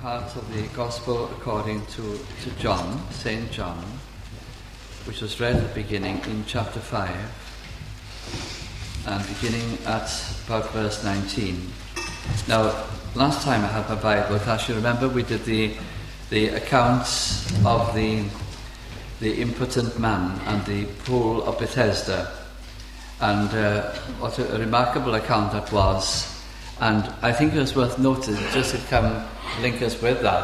part of the Gospel according to John, St. John, which was read at the beginning in chapter 5, and beginning at about verse 19. Now, last time I had my Bible, as you remember, we did the accounts of the impotent man and the pool of Bethesda, and what a remarkable account that was. And I think it was worth noting, just to link us with that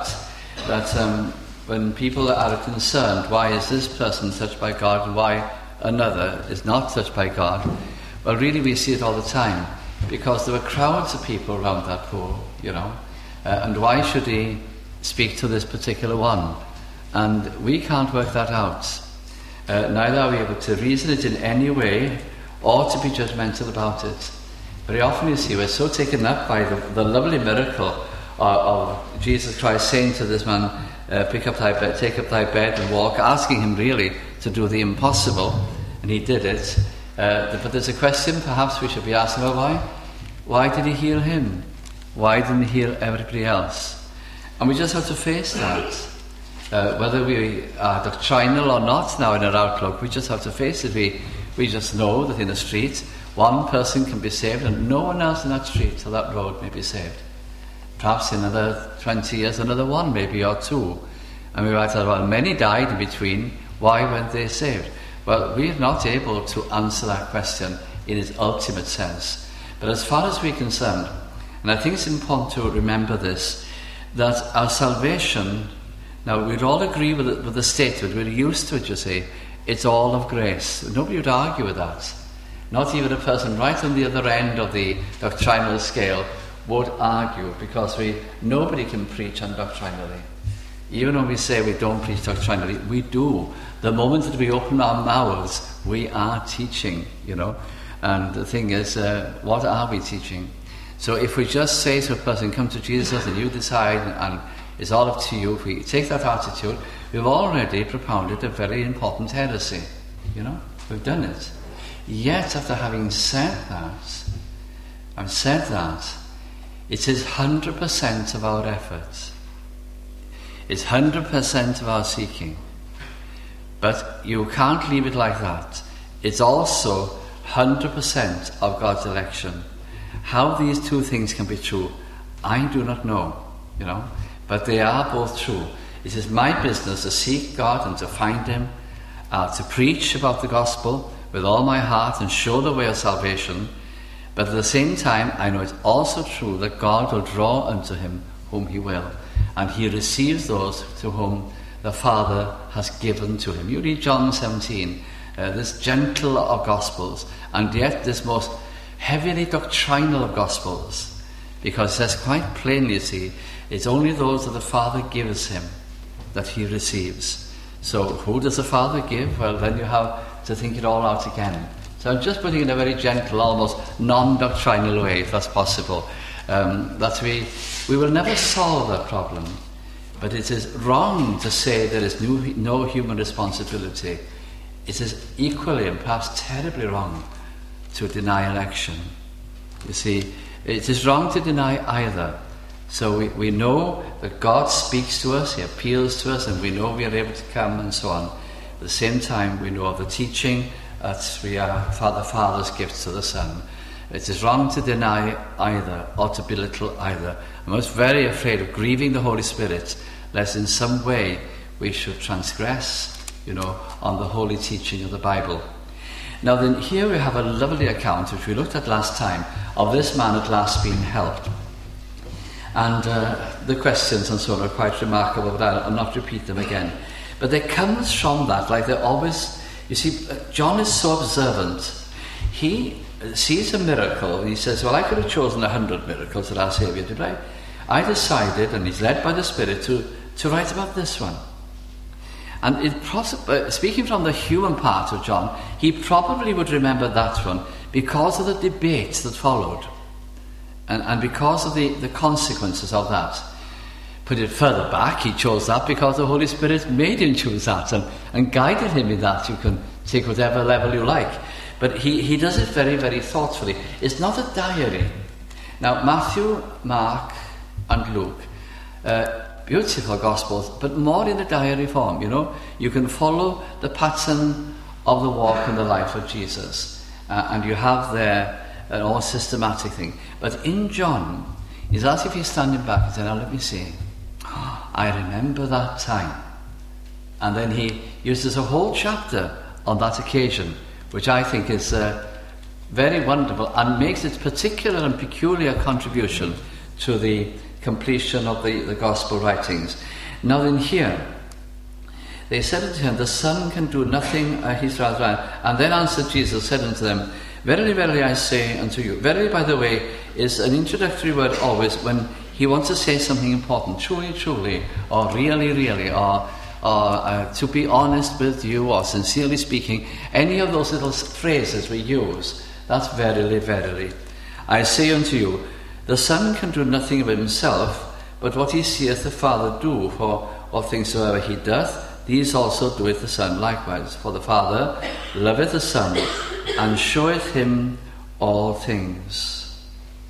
when people are concerned, why is this person touched by God and why another is not touched by God? Well, really we see it all the time, because there were crowds of people around that pool, and why should he speak to this particular one? And we can't work that out. Neither are we able to reason it in any way or to be judgmental about it. Very often, you see, we're so taken up by the lovely miracle of Jesus Christ saying to this man, take up thy bed and walk, asking him really to do the impossible, and he did it. But there's a question perhaps we should be asking, well, why did he heal him? Why didn't he heal everybody else? And we just have to face that. Whether we are doctrinal or not now in our outlook, we just have to face it. We just know that in the street, one person can be saved and no one else in that street or that road may be saved. Perhaps in another 20 years, another one maybe, or two. And we might say, well, many died in between, why weren't they saved? Well, we are not able to answer that question in its ultimate sense. But as far as we're concerned, and I think it's important to remember this, that our salvation, now we'd all agree with the statement, we're used to it, you see, it's all of grace. Nobody would argue with that. Not even a person right on the other end of the doctrinal scale would argue, because nobody can preach undoctrinally. Even when we say we don't preach doctrinally, we do. The moment that we open our mouths, we are teaching, And the thing is, what are we teaching? So if we just say to a person, come to Jesus and you decide, and it's all up to you, if we take that attitude, we've already propounded a very important heresy. We've done it. Yet, after having said that, it is 100% of our efforts. It's 100% of our seeking. But you can't leave it like that. It's also 100% of God's election. How these two things can be true, I do not know, but they are both true. It is my business to seek God and to find Him, to preach about the gospel with all my heart and show the way of salvation. But at the same time, I know it's also true that God will draw unto Him whom He will, and He receives those to whom the Father has given to Him. You read John 17, this gentle of gospels, and yet this most heavily doctrinal of gospels, because it says quite plainly, you see, it's only those that the Father gives Him that He receives. So who does the Father give? Well, then you have to think it all out again. So I'm just putting it in a very gentle, almost non-doctrinal way, if that's possible, that we will never solve that problem. But it is wrong to say there is no human responsibility. It is equally and perhaps terribly wrong to deny election. You see, it is wrong to deny either. So we know that God speaks to us, He appeals to us, and we know we are able to come and so on. At the same time, we know of the teaching that we are the Father's gifts to the Son. It is wrong to deny either or to belittle either. I'm most very afraid of grieving the Holy Spirit, lest in some way we should transgress, on the holy teaching of the Bible. Now then, here we have a lovely account, which we looked at last time, of this man at last being helped. And the questions and so on are quite remarkable, but I'll not repeat them again. But there comes from that, like there always, you see, John is so observant. He sees a miracle, and he says, well, I could have chosen 100 miracles that our Saviour did, right? I decided, and he's led by the Spirit, to write about this one. And speaking from the human part of John, he probably would remember that one because of the debate that followed, and because of the consequences of that. Put it further back, he chose that because the Holy Spirit made him choose that and guided him in that. You can take whatever level you like. But he does it very, very thoughtfully. It's not a diary. Now, Matthew, Mark, and Luke beautiful Gospels, but more in the diary form, You can follow the pattern of the walk and the life of Jesus. And you have there an all systematic thing. But in John, it's as if he's standing back and saying, now let me see. I remember that time. And then he uses a whole chapter on that occasion, which I think is very wonderful and makes its particular and peculiar contribution to the completion of the gospel writings. Now then here, they said unto him, the Son can do nothing, and then answered Jesus, said unto them, verily, verily, I say unto you. Verily, by the way, is an introductory word always when he wants to say something important. Truly, truly, or really, really, or to be honest with you, or sincerely speaking. Any of those little phrases we use, that's verily, verily. I say unto you, the Son can do nothing of himself, but what he seeth the Father do, for what things soever he doth, these also doeth the Son likewise. For the Father loveth the Son, and showeth him all things.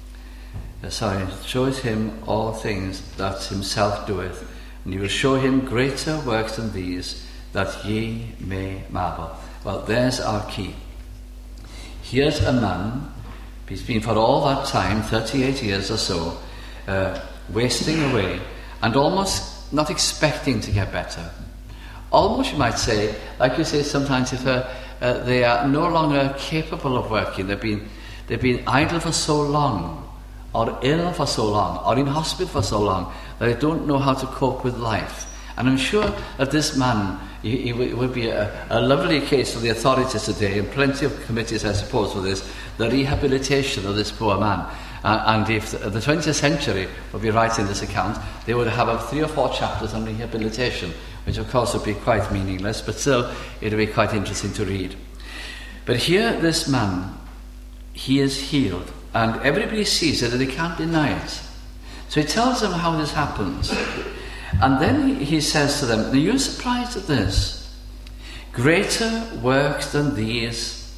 Showeth him all things that himself doeth, and he will show him greater works than these, that ye may marvel. Well, there's our key. Here's a man, he's been for all that time, 38 years or so, wasting away, and almost not expecting to get better. Almost, you might say, like you say sometimes, if they are no longer capable of working, they've been idle for so long, or ill for so long, or in hospital for so long, that they don't know how to cope with life. And I'm sure that this man, it would be a lovely case for the authorities today, and plenty of committees, I suppose, for this, the rehabilitation of this poor man. And if the 20th century would be writing this account, they would have 3 or 4 chapters on rehabilitation, which of course would be quite meaningless, but still it would be quite interesting to read. But here, this man, he is healed, and everybody sees it and they can't deny it. So he tells them how this happens. And then he says to them, are you surprised at this? Greater works than these,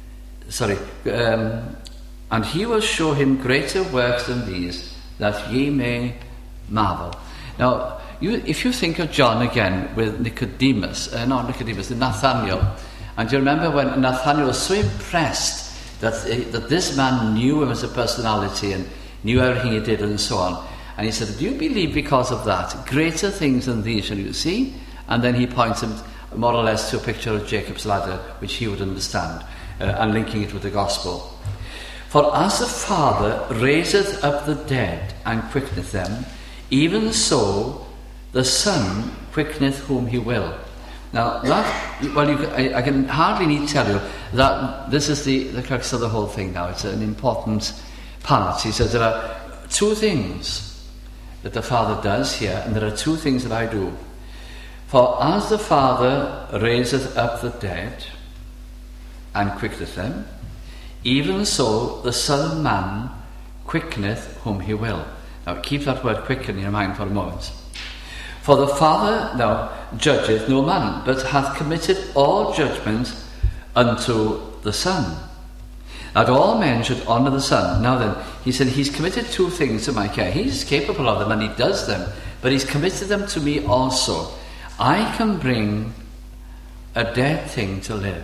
and he will show him greater works than these, that ye may marvel. Now, if you think of John again with Nathaniel, and you remember when Nathaniel was so impressed that this man knew him as a personality and knew everything he did and so on, and he said, do you believe because of that? Greater things than these shall you see? And then he points him more or less to a picture of Jacob's ladder, which he would understand, and linking it with the gospel. For as the Father raiseth up the dead and quickeneth them, even so the Son quickeneth whom he will. Now, I can hardly need to tell you that this is the crux of the whole thing now. It's an important part. He says there are 2 things that the Father does here, and there are 2 things that I do. For as the Father raiseth up the dead and quickeneth them, even so the Son of Man quickeneth whom he will. Now keep that word quicken in your mind for a moment. For the Father now judgeth no man, but hath committed all judgment unto the Son, that all men should honour the Son. Now then, he said he's committed 2 things to my care. He's capable of them and he does them, but he's committed them to me also. I can bring a dead thing to live.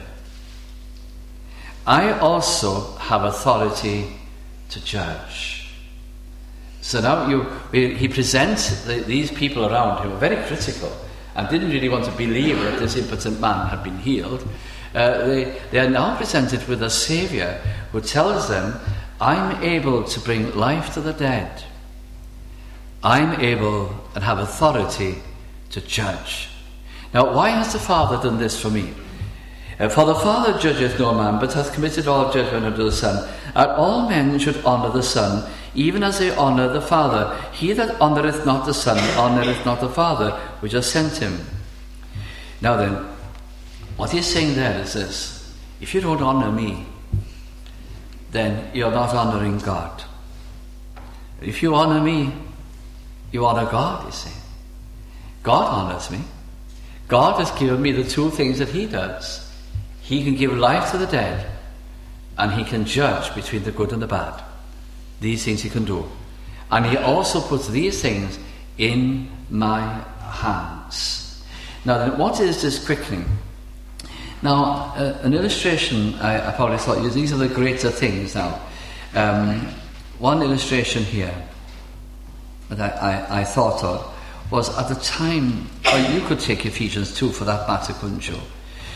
I also have authority to judge. So now he presents these people around him, who are very critical and didn't really want to believe that this impotent man had been healed. They are now presented with a Saviour who tells them, I'm able to bring life to the dead. I'm able and have authority to judge. Now, why has the Father done this for me? For the Father judgeth no man, but hath committed all judgment unto the Son. And all men should honour the Son, even as they honour the Father. He that honoureth not the Son honoureth not the Father which hath sent him. Now then, what he's saying there is this: if you don't honour me, then you're not honouring God. If you honour me, you honour God, you see. God honours me. God has given me the 2 things that he does. He can give life to the dead, and he can judge between the good and the bad. These things he can do. And he also puts these things in my hands. Now then, what is this quickening? Now, an illustration, I probably thought, these are the greater things now. One illustration here that I thought of was at the time, or you could take Ephesians 2 for that matter, couldn't you?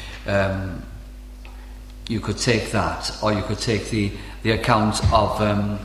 You could take that, or you could take the account of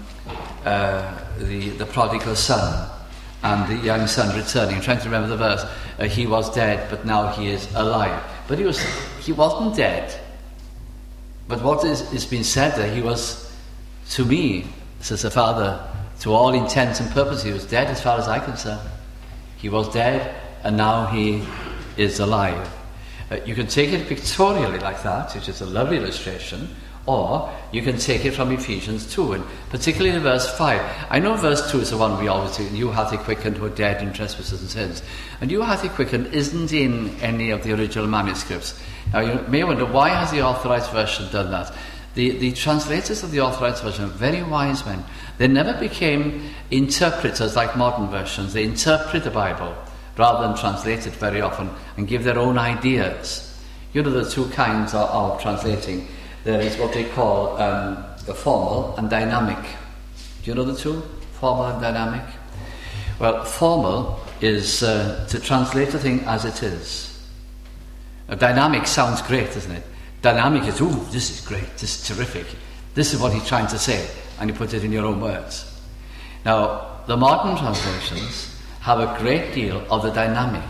the prodigal son and the young son returning. I'm trying to remember the verse. He was dead, but now he is alive. But he wasn't dead. But what is being said there, he was, to me, says the father, to all intents and purposes, he was dead as far as I'm concerned. He was dead, and now he is alive. You can take it pictorially like that, which is a lovely illustration, or you can take it from Ephesians 2, and particularly in verse 5. I know verse 2 is the one we always do. You hath he quickened who are dead in trespasses and sins. And you hath he quickened isn't in any of the original manuscripts. Now you may wonder, why has the Authorized Version done that? The translators of the Authorized Version are very wise men. They never became interpreters like modern versions. They interpret the Bible rather than translate it very often and give their own ideas. You know, the two kinds of translating. There is what they call the formal and dynamic. Do you know the two? Formal and dynamic? Well, formal is to translate a thing as it is. Dynamic sounds great, doesn't it? Dynamic is, ooh, this is great, this is terrific. This is what he's trying to say, and you put it in your own words. Now, the modern translations have a great deal of the dynamic.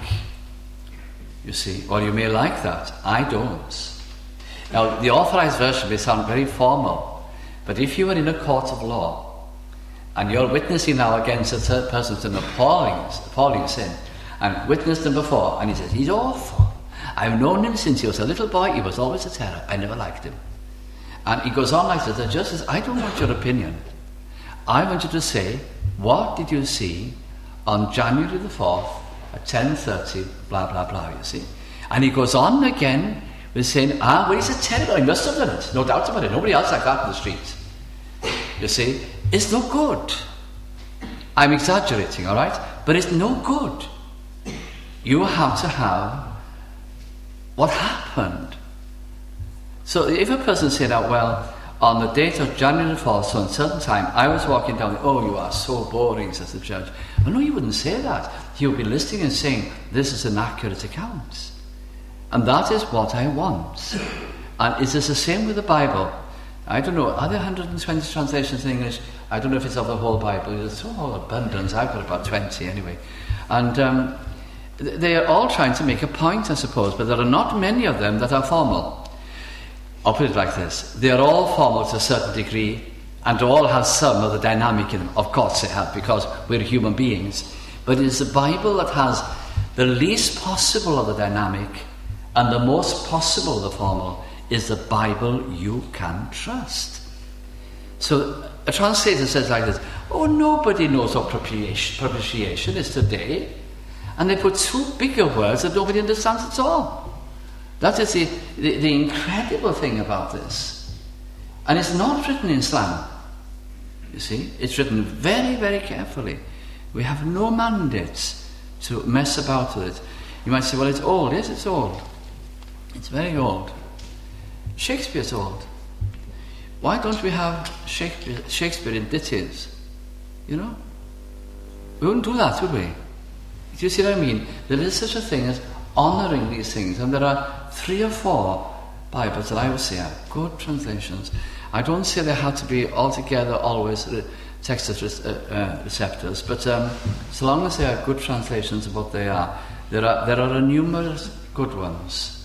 You see, well, you may like that. I don't. Now, the Authorized Version may sound very formal, but if you were in a court of law and you're witnessing now against a third person to an appalling sin, and witnessed him before, and he says, he's awful. I've known him since he was a little boy. He was always a terror. I never liked him. And he goes on like this. The judge says, I don't want your opinion. I want you to say, what did you see on January the 4th at 10:30, blah, blah, blah, you see. And he goes on again with saying, well, he's a terror. He must have done it. No doubt about it. Nobody else like that in the street. You see, it's no good. I'm exaggerating, all right? But it's no good. You have to have what happened. So if a person said, well, on the date of January the 4th, so at a certain time, I was walking down, oh, you are so boring, says the judge. Well, no, you wouldn't say that. He would be listening and saying, this is an accurate account. And that is what I want. And is this the same with the Bible? I don't know, are there 120 translations in English? I don't know if it's of the whole Bible. There's so whole abundance. I've got about 20 anyway. And they are all trying to make a point, I suppose, but there are not many of them that are formal. I'll put it like this. They are all formal to a certain degree, and all have some of the dynamic in them. Of course they have, because we're human beings. But it is the Bible that has the least possible of the dynamic and the most possible of the formal. Is the Bible you can trust. So a translator says like this, oh, nobody knows what propitiation is today. And they put two bigger words that nobody understands at all. That is the incredible thing about this. And it's not written in slang. You see, it's written very, very carefully. We have no mandate to mess about with it. You might say, well, it's old. Yes, it's old. It's very old. Shakespeare's old. Why don't we have Shakespeare in ditties? You know? We wouldn't do that, would we? Do you see what I mean? There is such a thing as honouring these things, and there are 3 or 4 Bibles that I would say are good translations. I don't say they have to be altogether always Textus Receptus, but so long as they are good translations of what they are, there are numerous good ones.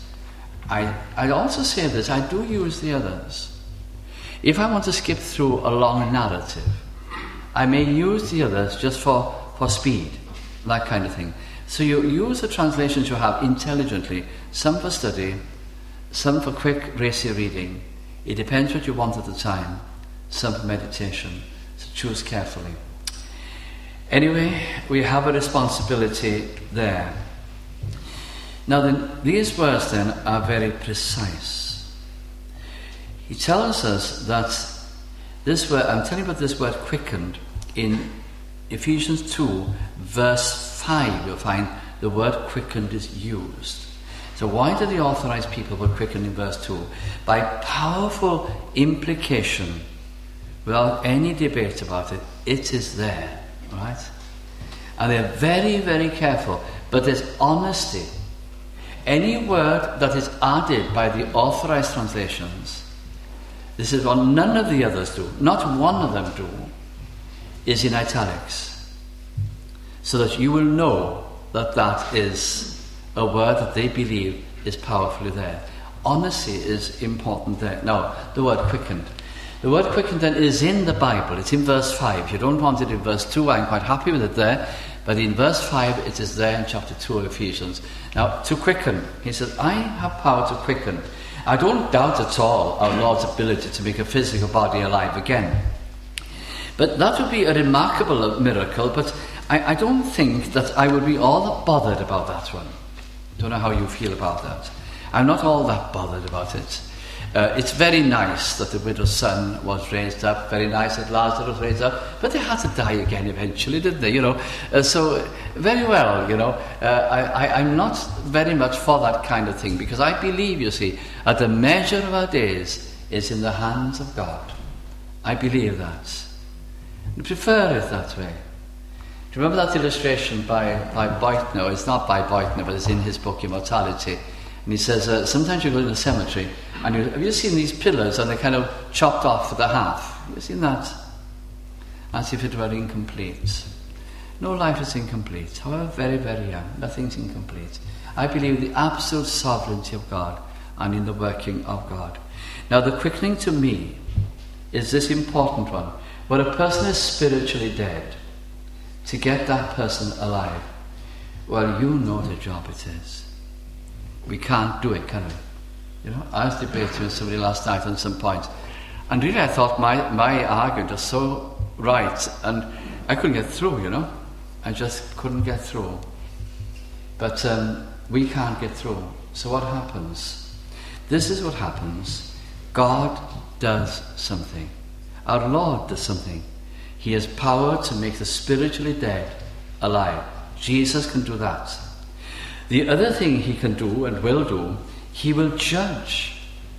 I also say this, I do use the others. If I want to skip through a long narrative, I may use the others just for speed, that kind of thing. So you use the translations you have intelligently, some for study, some for quick, racy reading. It depends what you want at the time, some for meditation. So choose carefully. Anyway, we have a responsibility there. Now then, these words then are very precise. He tells us that this word, I'm telling you about this word quickened in Ephesians 2, verse 5, you'll find the word quickened is used. So why do the authorized people were quickened in verse 2? By powerful implication, without any debate about it, it is there, right? And they're very, very careful, but there's honesty. Any word that is added by the authorized translations, this is what none of the others do, not one of them do, is in italics. So that you will know that that is a word that they believe is powerfully there. Honesty is important there. Now, the word quickened. The word quickened then is in the Bible. It's in verse 5. If you don't want it in verse 2, I'm quite happy with it there. But in verse 5, it is there in chapter 2 of Ephesians. Now, to quicken, he says, I have power to quicken. I don't doubt at all our Lord's ability to make a physical body alive again. But that would be a remarkable miracle, but I don't think that I would be all that bothered about that one. I don't know how you feel about that. I'm not all that bothered about it. It's very nice that the widow's son was raised up, very nice that Lazarus was raised up, but they had to die again eventually, didn't they? So very well, I'm not very much for that kind of thing, because I believe, you see, that the measure of our days is in the hands of God. I believe that. I prefer it that way. Do you remember that illustration by Beutner? It's not by Beutner, but it's in his book Immortality. And he says, sometimes you go to the cemetery, and have you seen these pillars, and they're kind of chopped off at the half? Have you seen that? As if it were incomplete. No life is incomplete. However very, very young, nothing's incomplete. I believe in the absolute sovereignty of God and in the working of God. Now, the quickening to me is this important one. When a person is spiritually dead, to get that person alive, well, you know the job it is. We can't do it, can we? I was debating with somebody last night on some point, and really I thought my argument was so right, and I couldn't get through, I just couldn't get through. But we can't get through. So what happens? This is what happens. God does something. Our Lord does something. He has power to make the spiritually dead alive. Jesus can do that. The other thing he can do and will do, he will judge.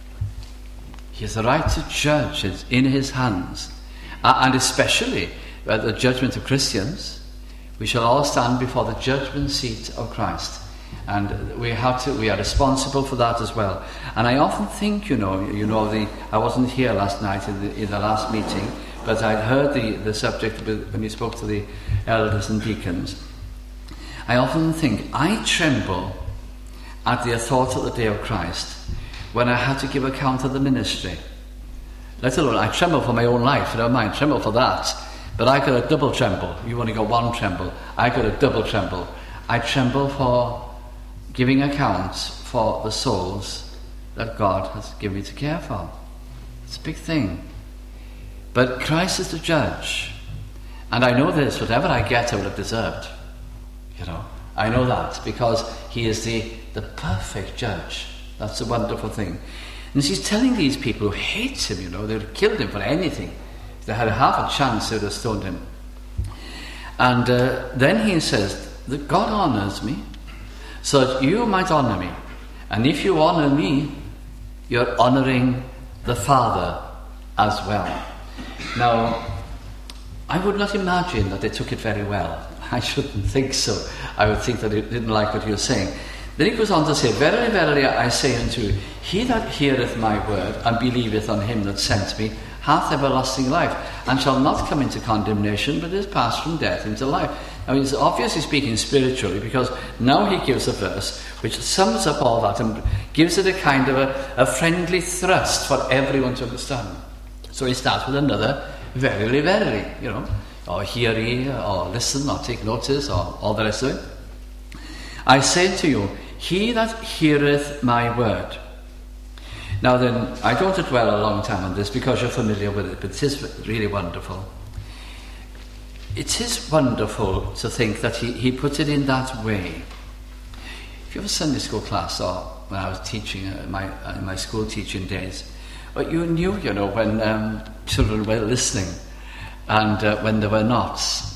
He has the right to judge. It's in his hands. And especially at the judgment of Christians, we shall all stand before the judgment seat of Christ. And we are responsible for that as well. And I often think, I wasn't here last night in the last meeting, but I'd heard the subject when you spoke to the elders and deacons. I often think, I tremble at the thought of the day of Christ when I had to give account of the ministry. Let alone, I tremble for my own life, I don't mind, tremble for that. But I got a double tremble. You only got one tremble. I got a double tremble. I tremble for giving account for the souls that God has given me to care for. It's a big thing. But Christ is the judge. And I know this, whatever I get, I would have deserved. I know that, because he is the perfect judge. That's a wonderful thing. And he's telling these people who hate him, they would have killed him for anything. If they had half a chance, they would have stoned him. And then he says that God honours me, so that you might honour me. And if you honour me, you're honouring the Father as well. Now, I would not imagine that they took it very well. I shouldn't think so. I would think that they didn't like what he was saying. Then he goes on to say, Verily, verily, I say unto you, he that heareth my word and believeth on him that sent me hath everlasting life, and shall not come into condemnation, but is passed from death into life. Now he's obviously speaking spiritually, because now he gives a verse which sums up all that and gives it a kind of a friendly thrust for everyone to understand. So he starts with another, verily, verily, or hear ye, or listen, or take notice, or all the rest of it. I say to you, he that heareth my word. Now then, I don't want to dwell a long time on this because you're familiar with it, but it is really wonderful. It is wonderful to think that he put it in that way. If you have a Sunday school class, or when I was teaching in my school teaching days, but you knew, when children were listening and when they were not.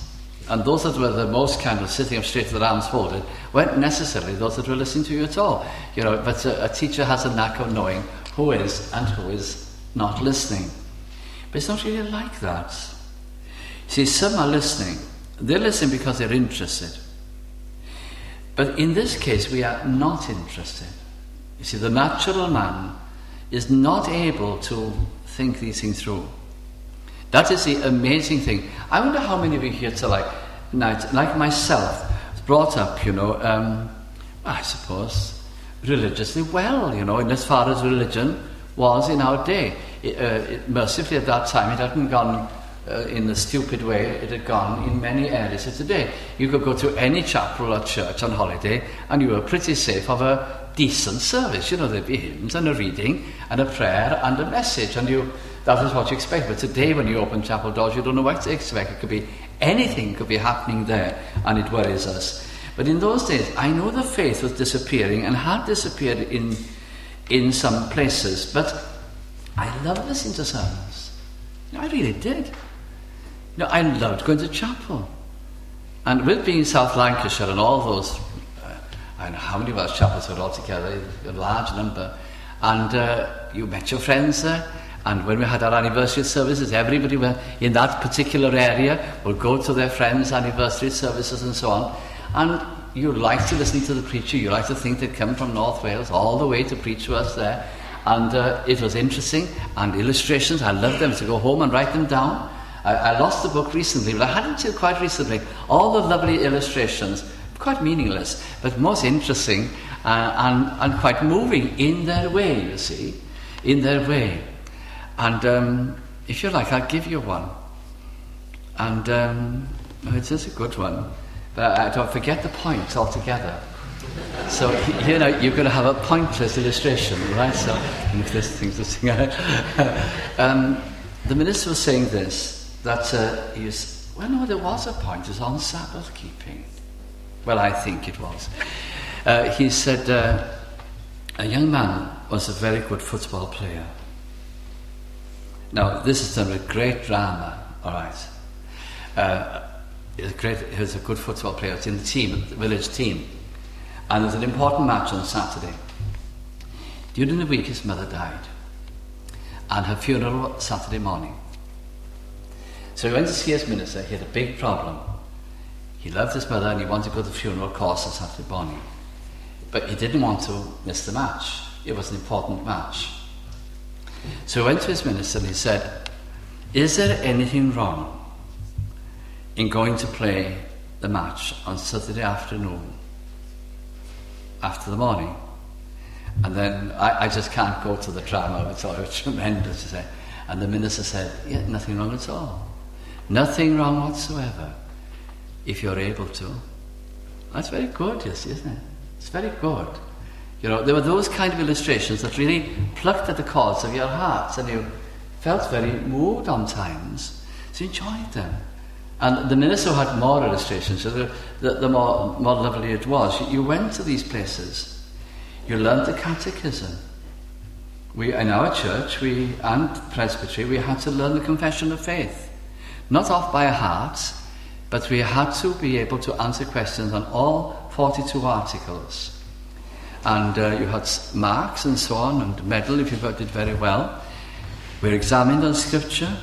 And those that were the most kind of sitting up straight with their arms folded weren't necessarily those that were listening to you at all. But a teacher has a knack of knowing who is and who is not listening. But it's not really like that. See, some are listening. They're listening because they're interested. But in this case, we are not interested. You see, the natural man is not able to think these things through. That is the amazing thing. I wonder how many of you here tonight, like myself, brought up, I suppose, religiously well, and as far as religion was in our day. Mercifully at that time, it hadn't gone in the stupid way it had gone in many areas of today. You could go to any chapel or church on holiday and you were pretty safe of a decent service. There'd be hymns and a reading and a prayer and a message, and that is what you expect. But today when you open chapel doors, you don't know what to expect. It could be anything could be happening there, and it worries us. But in those days, I know the faith was disappearing and had disappeared in some places, but I loved listening to sermons. I really did. I loved going to chapel. And with being in South Lancashire and all those, I don't know how many of our chapels were all together, a large number, and you met your friends there. And when we had our anniversary services, everybody in that particular area would go to their friends' anniversary services and so on. And you liked to listen to the preacher. You liked to think they'd come from North Wales all the way to preach to us there. And it was interesting. And illustrations, I loved them, to go home and write them down. I lost the book recently, but I had it until quite recently. All the lovely illustrations, quite meaningless, but most interesting and quite moving in their way, you see. In their way. And if you like, I'll give you one. And it's just a good one. But I don't forget the points altogether. So, you're going to have a pointless illustration, right? So, if this thing's to sing out. The minister was saying this, that there was a point, it was on Sabbath keeping. Well, I think it was. He said, a young man was a very good football player. Now, this is done with great drama, all right. He was a good football player. He was in the team, the village team. And there was an important match on Saturday. During the week, his mother died. And her funeral was Saturday morning. So he went to see his minister. He had a big problem. He loved his mother and he wanted to go to the funeral course on Saturday morning. But he didn't want to miss the match. It was an important match. So he went to his minister and he said, is there anything wrong in going to play the match on Saturday afternoon after the morning? And then I just can't go to the drama. It's all tremendous. And the minister said, yeah, nothing wrong at all. Nothing wrong whatsoever if you're able to. That's very good, you see, isn't it? It's very good. There were those kind of illustrations that really plucked at the chords of your hearts, and you felt very moved on times, so you enjoyed them. And the minister had more illustrations, so the more lovely it was. You went to these places, you learned the catechism. In our church and presbytery, we had to learn the confession of faith. Not off by heart, but we had to be able to answer questions on all 42 articles. And you had marks and so on, and medal if you did very well. We were examined on scripture.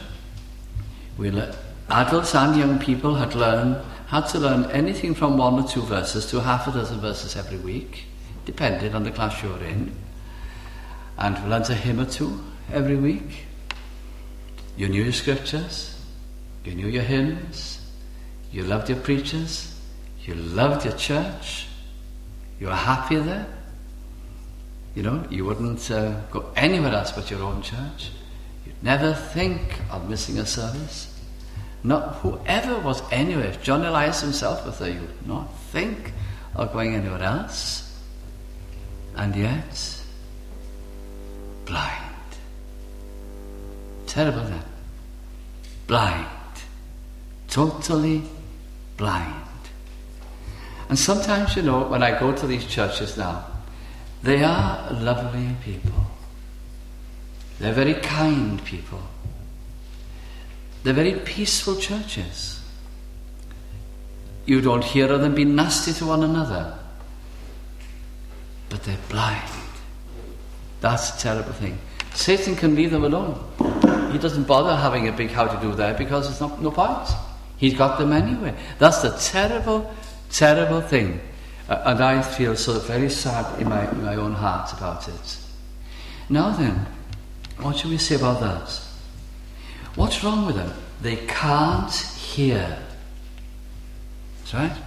Adults and young people had to learn anything from 1 or 2 verses to half a dozen verses every week, depending on the class you were in. And we learned a hymn or 2 every week. You knew your scriptures, you knew your hymns, you loved your preachers, you loved your church, you were happy there. You wouldn't go anywhere else but your own church. You'd never think of missing a service. Not whoever was anywhere. If John Elias himself was there, you would not think of going anywhere else. And yet, blind. Terrible that. Blind. Totally blind. And sometimes, when I go to these churches now, they are lovely people. They're very kind people. They're very peaceful churches. You don't hear of them being nasty to one another. But they're blind. That's a terrible thing. Satan can leave them alone. He doesn't bother having a big how to do there because it's no point. He's got them anyway. That's the terrible, terrible thing. And I feel so very sad in my own heart about it. Now then, what should we say about that? What's wrong with them? They can't hear. That's right.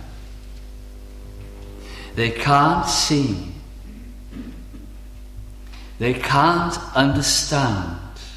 They can't see. They can't understand.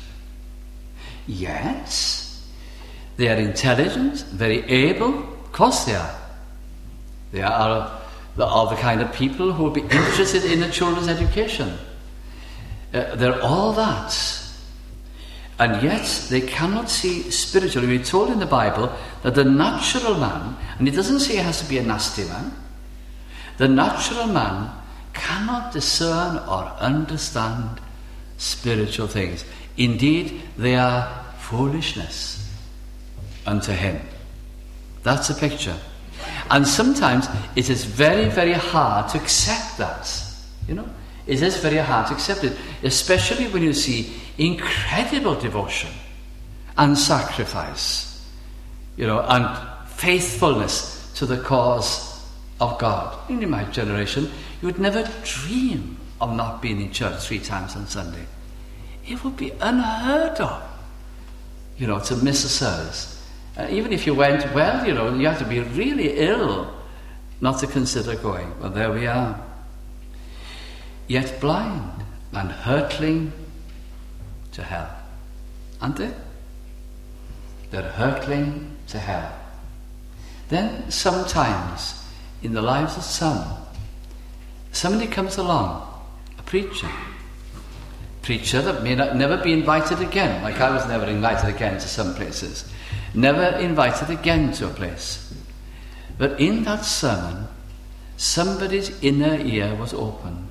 Yet, they are intelligent, very able. Of course they are. They are the kind of people who will be interested in the children's education. They're all that. And yet, they cannot see spiritually. We're told in the Bible that the natural man, and it doesn't say he has to be a nasty man, the natural man cannot discern or understand spiritual things. Indeed, they are foolishness unto him. That's a picture. And sometimes it is very, very hard to accept that. You know, it is very hard to accept it, especially when you see incredible devotion and sacrifice, you know, and faithfulness to the cause of God. In my generation, you would never dream of not being in church 3 times on Sunday. It would be unheard of, you know, to miss a service. Even if you went, well, you know, you have to be really ill not to consider going. Well, there we are. Yet blind and hurtling to hell. Aren't they? They're hurtling to hell. Then sometimes in the lives of somebody comes along, a preacher that may never be invited again, like I was never invited again to some places, never invited again to a place. But in that sermon, somebody's inner ear was opened,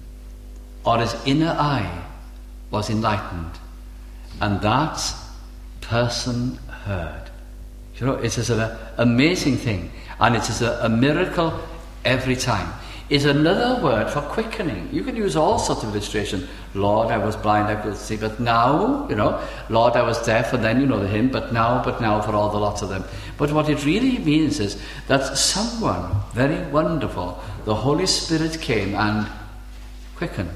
or his inner eye was enlightened, and that person heard. You know, it is an amazing thing, and it is a miracle every time. It's another word for quickening. You can use all sorts of illustration. Lord, I was blind, I could see, but now, you know, Lord, I was deaf, and then you know the hymn, but now for all the lots of them. But what it really means is that someone very wonderful, the Holy Spirit came and quickened.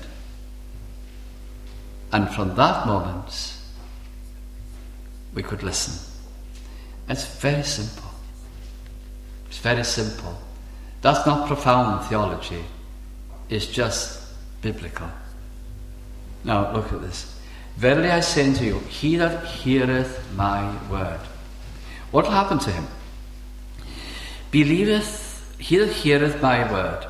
And from that moment, we could listen. It's very simple. It's very simple. That's not profound theology. It's just biblical. Now, look at this. Verily I say unto you, he that heareth my word. What will happen to him? Believeth, he that heareth my word,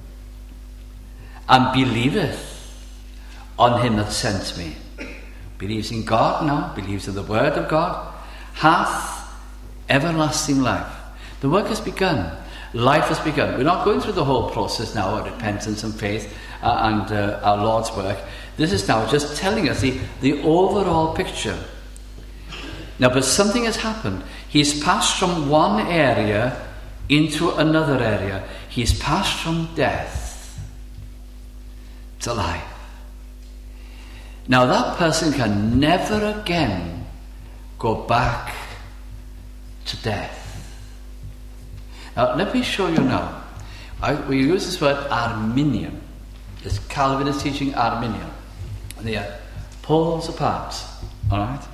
and believeth on him that sent me. Believes in God now, believes in the word of God, hath everlasting life. The work has begun. Life has begun. We're not going through the whole process now of repentance and faith and our Lord's work. This is now just telling us the overall picture. Now, but something has happened. He's passed from one area into another area. He's passed from death to life. Now, that person can never again go back to death. Now, let me show you now. We use this word Arminian. This Calvin is teaching Arminian. They are poles apart. All right?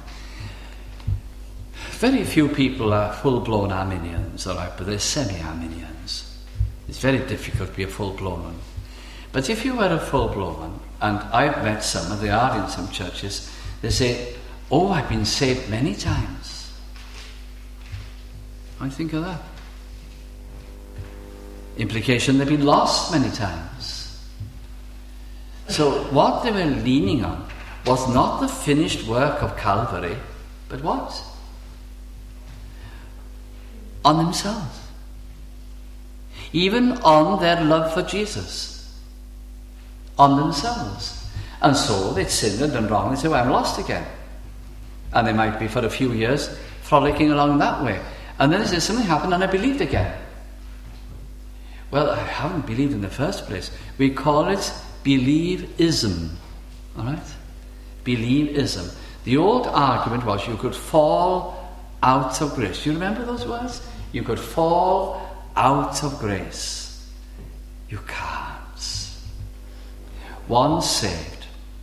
Very few people are full-blown Arminians, all right, but they're semi-Arminians. It's very difficult to be a full-blown one. But if you were a full-blown one, and I've met some, and they are in some churches, they say, oh, I've been saved many times. I think of that. Implication, they've been lost many times. So what they were leaning on was not the finished work of Calvary, but what? On themselves. Even on their love for Jesus. On themselves. And so they'd sinned and done wrong. They'd say, well, I'm lost again. And they might be for a few years frolicking along that way. And then they say, something happened and I believed again. Well, I haven't believed in the first place. We call it believism. All right? Believism. The old argument was you could fall out of grace. Do you remember those words? You could fall out of grace. You can't. Once saved,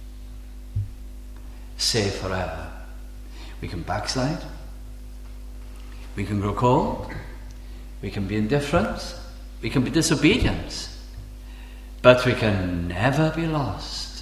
saved forever. We can backslide. We can grow cold. We can be indifferent. We can be disobedient. But we can never be lost.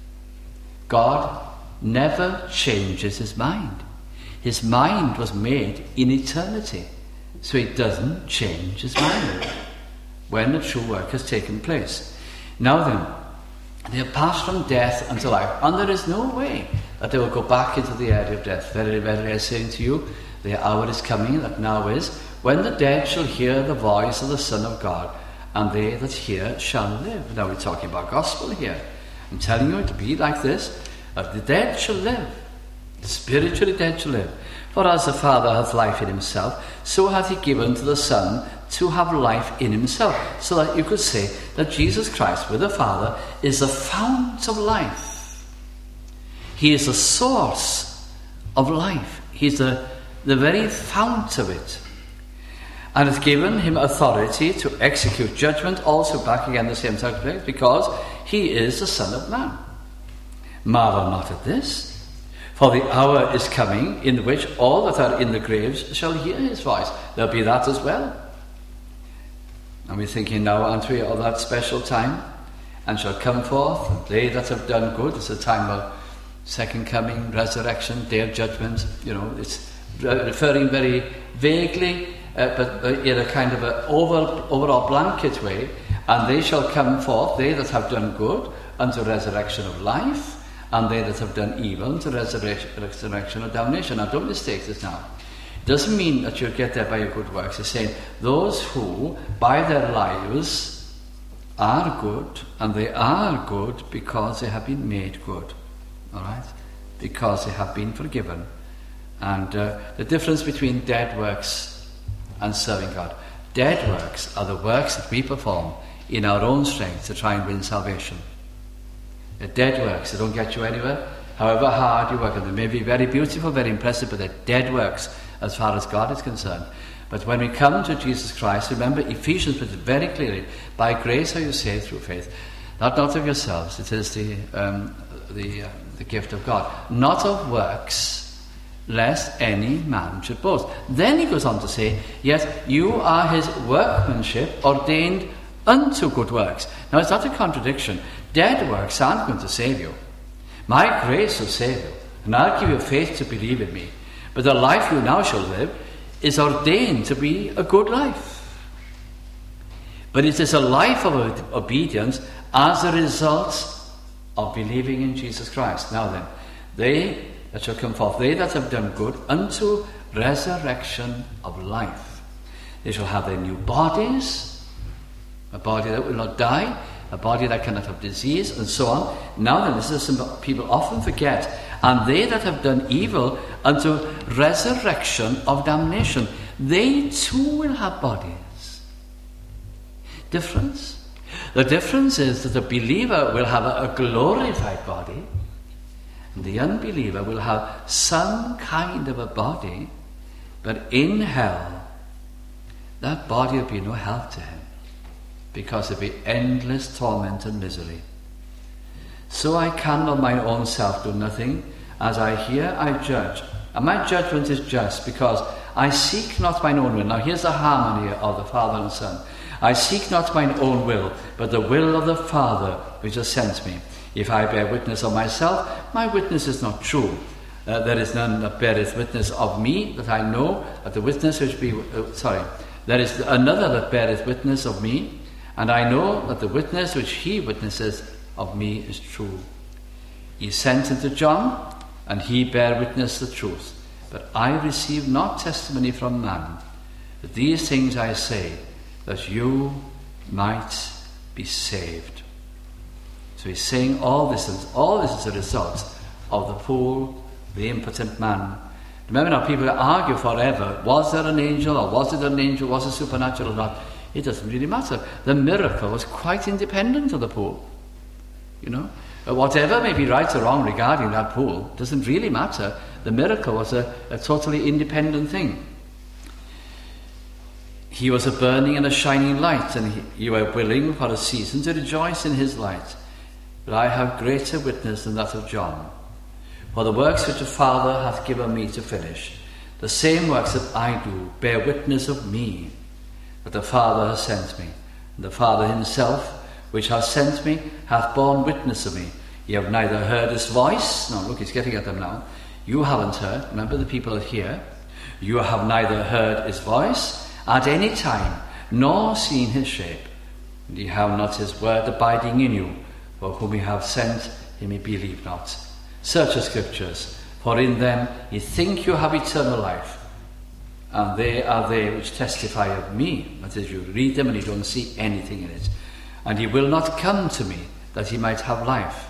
God never changes his mind. His mind was made in eternity, so he doesn't change his mind when the true work has taken place. Now then, they have passed from death unto life, and there is no way that they will go back into the area of death. Verily, verily, I say unto you, the hour is coming, that now is, when the dead shall hear the voice of the Son of God, and they that hear shall live. Now we're talking about gospel here. I'm telling you to be like this, that the dead shall live. The spiritually dead shall live. For as the Father hath life in himself, so hath he given to the Son to have life in himself. So that you could say that Jesus Christ with the Father is the fount of life. He is the source of life. He's the very fount of it. And hath given him authority to execute judgment, also back again the same type of place, because he is the Son of Man. Marvel not at this, for the hour is coming in which all that are in the graves shall hear his voice. There'll be that as well. And we're thinking now, aren't we, of that special time? And shall come forth, and they that have done good. It's a time of second coming, resurrection, day of judgment. You know, it's referring very vaguely, but in a kind of an overall blanket way. And they shall come forth, they that have done good, unto resurrection of life, and they that have done evil unto resurrection of damnation. Now don't mistake this now. It doesn't mean that you'll get there by your good works. It's saying those who, by their lives, are good, and they are good because they have been made good. Alright? Because they have been forgiven. And the difference between dead works and serving God. Dead works are the works that we perform in our own strength to try and win salvation. They're dead works. They don't get you anywhere. However hard you work at them, they may be very beautiful, very impressive, but they're dead works as far as God is concerned. But when we come to Jesus Christ, remember Ephesians puts it very clearly, by grace are you saved through faith, not of yourselves. It is the gift of God, not of works, lest any man should boast. Then he goes on to say, yet you are his workmanship, ordained unto good works. Now it's not a contradiction. Dead works aren't going to save you. My grace will save you, and I'll give you faith to believe in me. But the life you now shall live is ordained to be a good life. But it is a life of obedience as a result of believing in Jesus Christ. Now then, they that shall come forth, they that have done good, unto resurrection of life. They shall have their new bodies, a body that will not die, a body that cannot have disease, and so on. Now then, this is something people often forget. And they that have done evil, unto resurrection of damnation. They too will have bodies. Difference? The difference is that the believer will have a glorified body, and the unbeliever will have some kind of a body, but in hell, that body will be no help to him, because it will be endless torment and misery. So I can of my own self do nothing. As I hear, I judge. And my judgment is just, because I seek not mine own will. Now here's the harmony of the Father and Son. I seek not mine own will, but the will of the Father which has sent me. If I bear witness of myself, my witness is not true. There is none that beareth witness of me, that I know that the witness which be... There is another that beareth witness of me, and I know that the witness which he witnesses of me is true. He sent unto John, and he bare witness the truth. But I receive not testimony from man. But these things I say, that you might be saved. So he's saying all this is a result of the fool, the impotent man. Remember now, people argue forever, was there an angel, or was it an angel, was it supernatural or not? it doesn't really matter. The miracle was quite independent of the pool. You know, whatever may be right or wrong regarding that pool doesn't really matter. The miracle was a totally independent thing. He was a burning and a shining light, and you were willing for a season to rejoice in his light. But I have greater witness than that of John. For the works which the Father hath given me to finish, the same works that I do, bear witness of me, that the Father has sent me. And the Father himself, which hath sent me, hath borne witness of me. Ye have neither heard his voice. Now look, he's getting at them now. You haven't heard. Remember, the people are here. You have neither heard his voice at any time, nor seen his shape. And ye have not his word abiding in you, for whom he hath sent, him ye believe not. Search the scriptures, for in them ye think you have eternal life, and they are they which testify of me. That is, you read them and you don't see anything in it. And ye will not come to me, that ye might have life.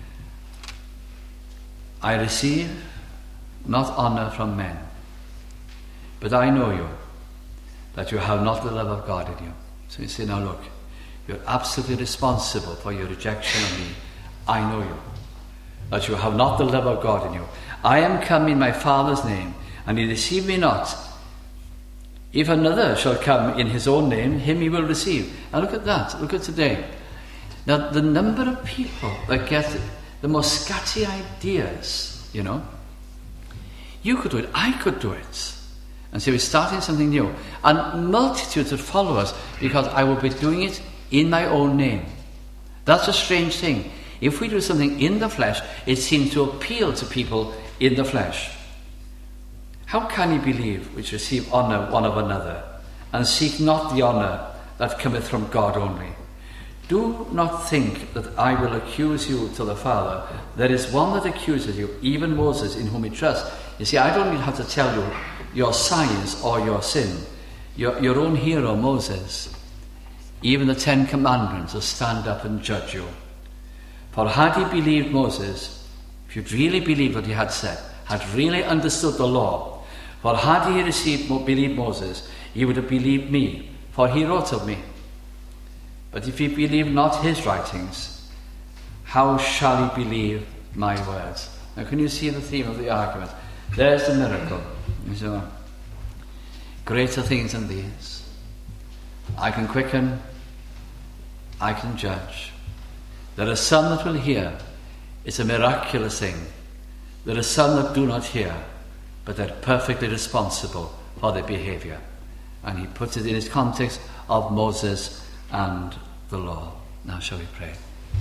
I receive not honour from men, but I know you, that you have not the love of God in you. So you say, now look, you're absolutely responsible for your rejection of me. I know you, that you have not the love of God in you. I am come in my Father's name, and ye receive me not. If another shall come in his own name, him he will receive. And look at that, look at today. Now, the number of people that get the most scatty ideas, you know. You could do it, I could do it. And so we're starting something new. And multitudes would follow us because I will be doing it in my own name. That's a strange thing. If we do something in the flesh, it seems to appeal to people in the flesh. How can ye believe which receive honour one of another, and seek not the honour that cometh from God only? Do not think that I will accuse you to the Father. There is one that accuses you, even Moses, in whom you trust. You see, I don't even have to tell you your sins or your sin. Your own hero, Moses, even the 10 Commandments will stand up and judge you. For had he believed Moses, if you'd really believed what he had said, had really understood the law, for had he believed Moses, he would have believed me, for he wrote of me. But if he believed not his writings, how shall he believe my words? Now can you see the theme of the argument? There's the miracle. So, greater things than these. I can quicken, I can judge. There are some that will hear. It's a miraculous thing. There are some that do not hear, but they're perfectly responsible for their behaviour. And he puts it in its context of Moses and the law. Now shall we pray.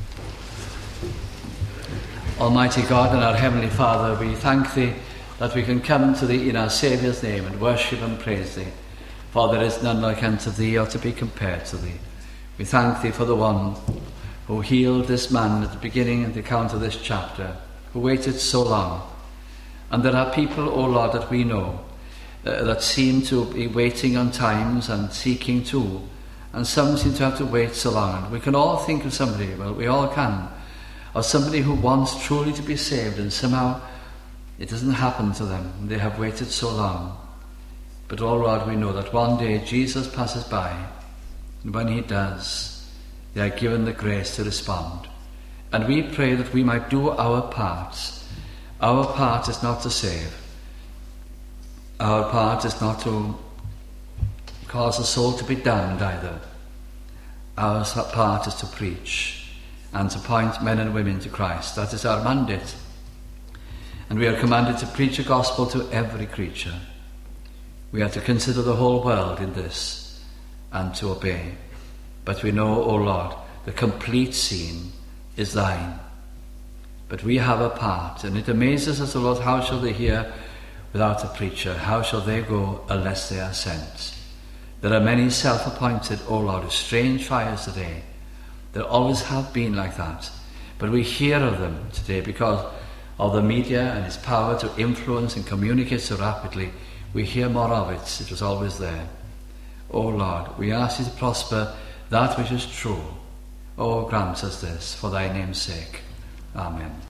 Almighty God and our Heavenly Father, we thank Thee that we can come to Thee in our Saviour's name and worship and praise Thee, for there is none like unto Thee or to be compared to Thee. We thank Thee for the one who healed this man at the beginning of the account of this chapter, who waited so long. And there are people, O Lord, that we know that seem to be waiting on times and seeking too, and some seem to have to wait so long. And we can all think of somebody, well, we all can, of somebody who wants truly to be saved, and somehow it doesn't happen to them. They have waited so long. But, oh Lord, we know that one day Jesus passes by, and when he does, they are given the grace to respond. And we pray that we might do our parts. Our part is not to save. Our part is not to cause a soul to be damned either. Our part is to preach and to point men and women to Christ. That is our mandate. And we are commanded to preach the gospel to every creature. We are to consider the whole world in this and to obey. But we know, O Lord, the complete scene is thine. But we have a part, and it amazes us, O Lord, how shall they hear without a preacher? How shall they go unless they are sent? There are many self-appointed, O Lord, strange fires today. There always have been like that. But we hear of them today because of the media and its power to influence and communicate so rapidly. We hear more of it. It was always there. O Lord, we ask you to prosper that which is true. O grant us this for thy name's sake. Amen.